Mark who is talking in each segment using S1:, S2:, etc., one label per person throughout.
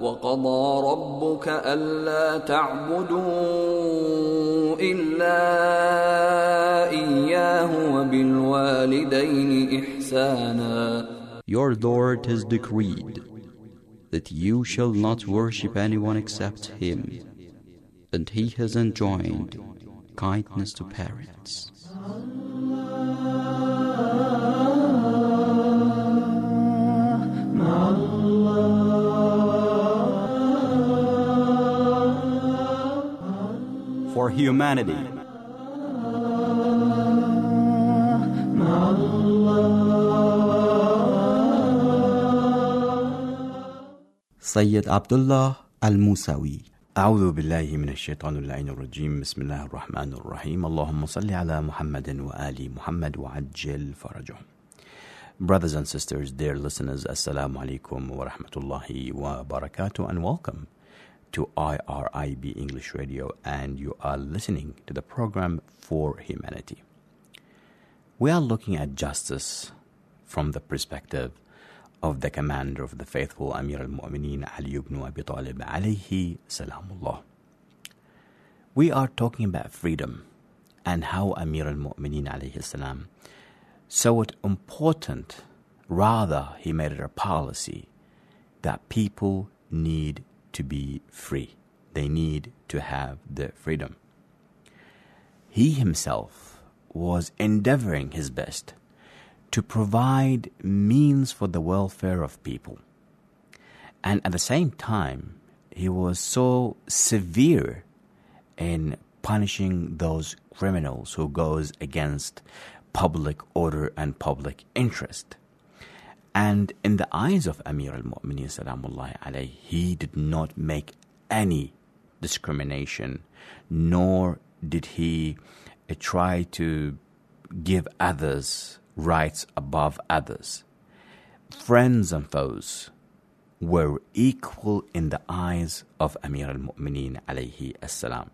S1: وقضى ربك ألا تعبدوا إلا إياه وبالوالدين إحسانا.
S2: Your Lord has decreed that you shall not worship anyone except Him, and He has enjoined kindness to parents. For humanity. Sayyid Abdullah Al-Musawi.
S3: أعوذ بالله من الشيطان اللعين الرجيم. بسم الله الرحمن الرحيم. اللهم صل على محمد وآل محمد وعجل فرجهم. Brothers and sisters, dear listeners, Assalamu alaikum wa rahmatullahi wa barakatuh, and welcome to IRIB English Radio, and you are listening to the program For Humanity. We are looking at justice from the perspective of the commander of the faithful, Amir al-Mu'mineen Ali ibn Abi Talib alayhi salamullah. We are talking about freedom and how Amir al-Mu'mineen alayhi salam saw it important, rather he made it a policy, that people need to be free. They need to have their freedom. He himself was endeavoring his best to provide means for the welfare of people. And at the same time, he was so severe in punishing those criminals who goes against public order and public interest. And in the eyes of Amir al-Mu'mineen salamullahi alayhi, he did not make any discrimination, nor did he try to give others rights above others. Friends and foes were equal in the eyes of Amir al-Mu'mineen alayhi as-salam.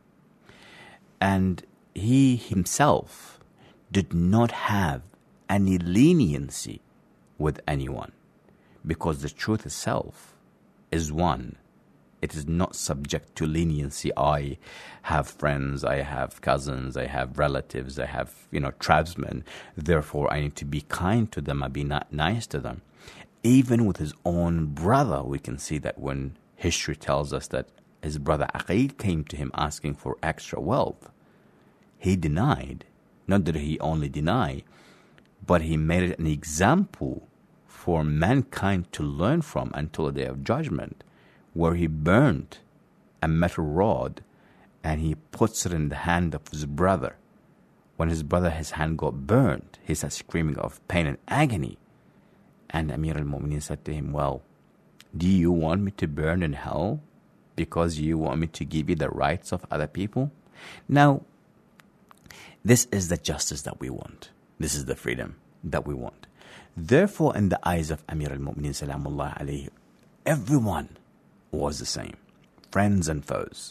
S3: And he himself did not have any leniency with anyone, because the truth itself is one. It is not subject to leniency. I have friends, I have cousins, I have relatives, I have, tribesmen. Therefore, I need to be kind to them, I be not nice to them. Even with his own brother, we can see that when history tells us that his brother Aqil came to him asking for extra wealth, he denied. Not that he only denied, but he made it an example for mankind to learn from until the day of judgment, where he burned a metal rod and he puts it in the hand of his brother. When his hand got burned, he started screaming of pain and agony. And Amir al-Mu'mineen said to him, well, do you want me to burn in hell because you want me to give you the rights of other people? Now, this is the justice that we want. This is the freedom that we want. Therefore, in the eyes of Amir al-Mu'mineen salamullah alayhi, everyone was the same, friends and foes.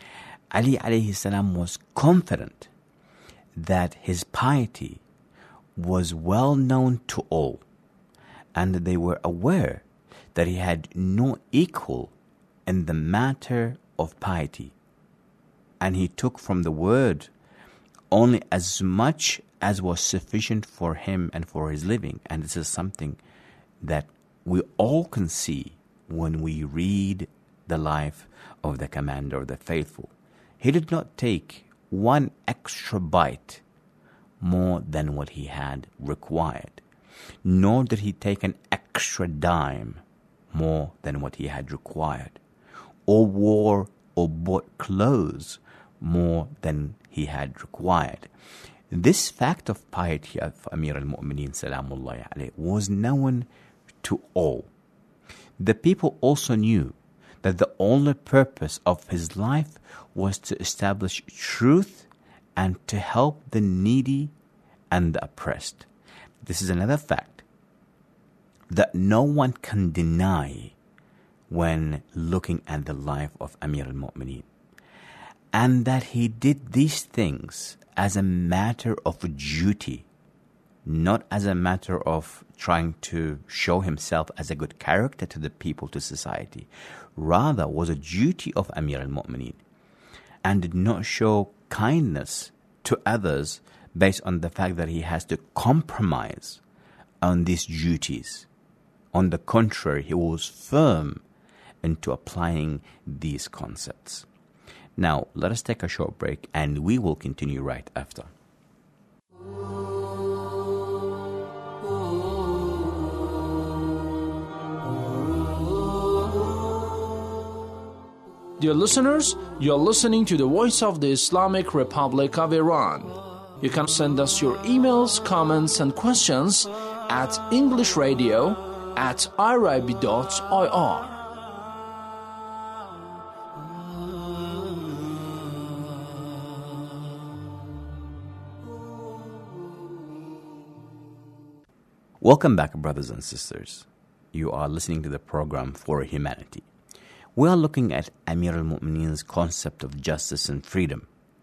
S3: Ali alayhi salam was confident that his piety was well known to all, and they were aware that he had no equal in the matter of piety. And he took from the word only as much as was sufficient for him and for his living. And this is something that we all can see when we read the life of the commander of the faithful. He did not take one extra bite more than what he had required, nor did he take an extra dime more than what he had required, or wore or bought clothes more than he had required. This fact of piety of Amir al-Mu'mineen salamullahi alayhi was known to all. The people also knew that the only purpose of his life was to establish truth and to help the needy and the oppressed. This is another fact that no one can deny when looking at the life of Amir al-Mu'mineen, and that he did these things as a matter of duty, not as a matter of trying to show himself as a good character to the people, to society. Rather, was a duty of Amir al-Mu'mineen, and did not show kindness to others based on the fact that he has to compromise on these duties. On the contrary, he was firm into applying these concepts. Now, let us take a short break and we will continue right after.
S4: Dear listeners, you are listening to the Voice of the Islamic Republic of Iran. You can send us your emails, comments, and questions at englishradio@irib.ir.
S3: Welcome back, brothers and sisters. You are listening to the program For Humanity. We are looking at Amir al-Mu'mineen's concept of justice and freedom.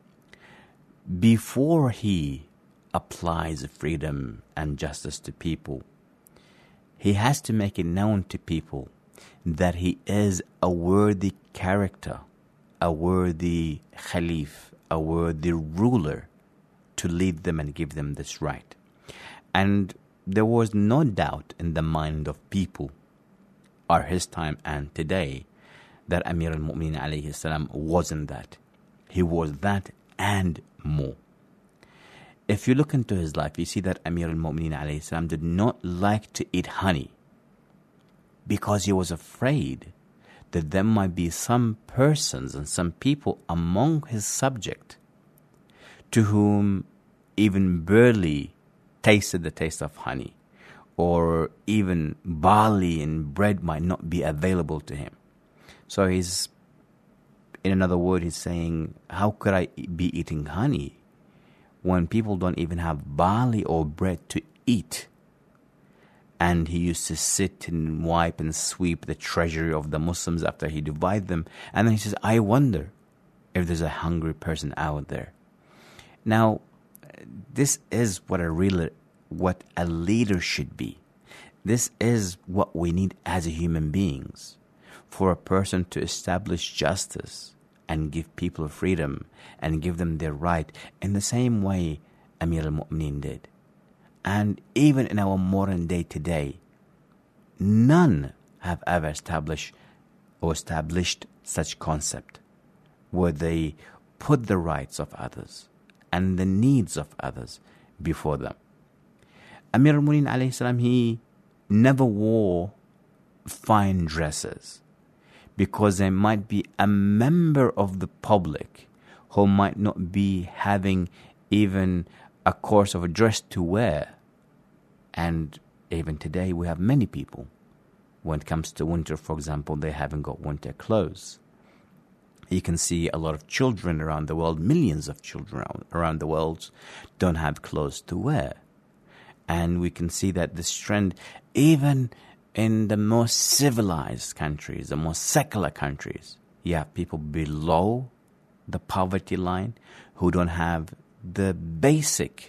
S3: Before he applies freedom and justice to people, he has to make it known to people that he is a worthy character, a worthy Khalif, a worthy ruler to lead them and give them this right. And there was no doubt in the mind of people at his time and today that Amir al-Mu'mineen alayhi salam wasn't that. He was that and more. If you look into his life, you see that Amir al-Mu'mineen alayhi salam did not like to eat honey because he was afraid that there might be some persons and some people among his subject to whom even barley tasted the taste of honey, or even barley and bread might not be available to him. So he's, in another word, he's saying, how could I be eating honey when people don't even have barley or bread to eat? And he used to sit and wipe and sweep the treasury of the Muslims after he divided them. And then he says, I wonder if there's a hungry person out there. Now, this is what a leader should be. This is what we need as human beings. For a person to establish justice and give people freedom and give them their right in the same way Amir al-Mu'mineen did. And even in our modern day today, none have ever established such concept where they put the rights of others and the needs of others before them. Amir al-Mu'mineen alayhi salam, he never wore fine dresses, because there might be a member of the public who might not be having even a course of a dress to wear. And even today we have many people, when it comes to winter, for example, they haven't got winter clothes. You can see a lot of children around the world, millions of children around the world don't have clothes to wear. And we can see that this trend, even in the most civilized countries, the most secular countries, you have people below the poverty line who don't have the basic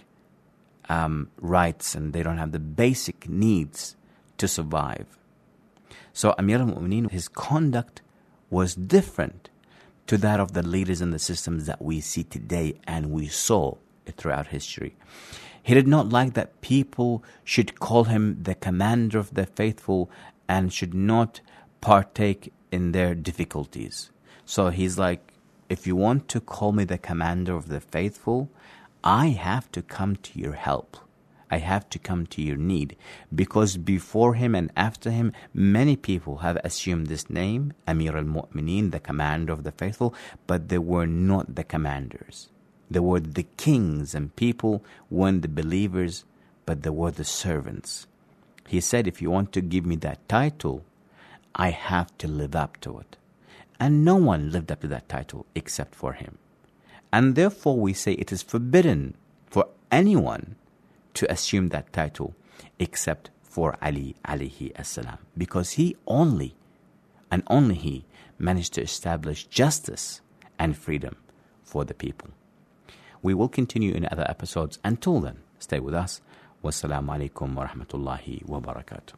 S3: rights, and they don't have the basic needs to survive. So Amir al-Mu'mineen, his conduct was different to that of the leaders and the systems that we see today and we saw throughout history. He did not like that people should call him the commander of the faithful and should not partake in their difficulties. So he's like, if you want to call me the commander of the faithful, I have to come to your help. I have to come to your need. Because before him and after him, many people have assumed this name, Amir al-Mu'mineen, the commander of the faithful, but they were not the commanders. They were the kings, and people weren't the believers, but they were the servants. He said, if you want to give me that title, I have to live up to it. And no one lived up to that title except for him. And therefore we say it is forbidden for anyone to assume that title except for Ali alayhi as-salam, because he only and only he managed to establish justice and freedom for the people. We will continue in other episodes. Until then, stay with us. والسلام عليكم ورحمة الله وبركاته.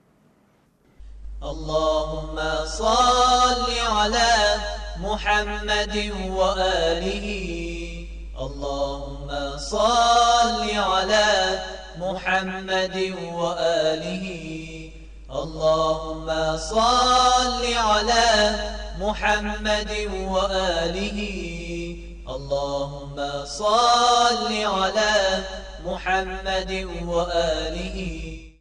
S5: اللهم صل على محمد وآله. اللهم صل على محمد وآله. اللهم صل على محمد وآله. اللهم صل على محمد وآله.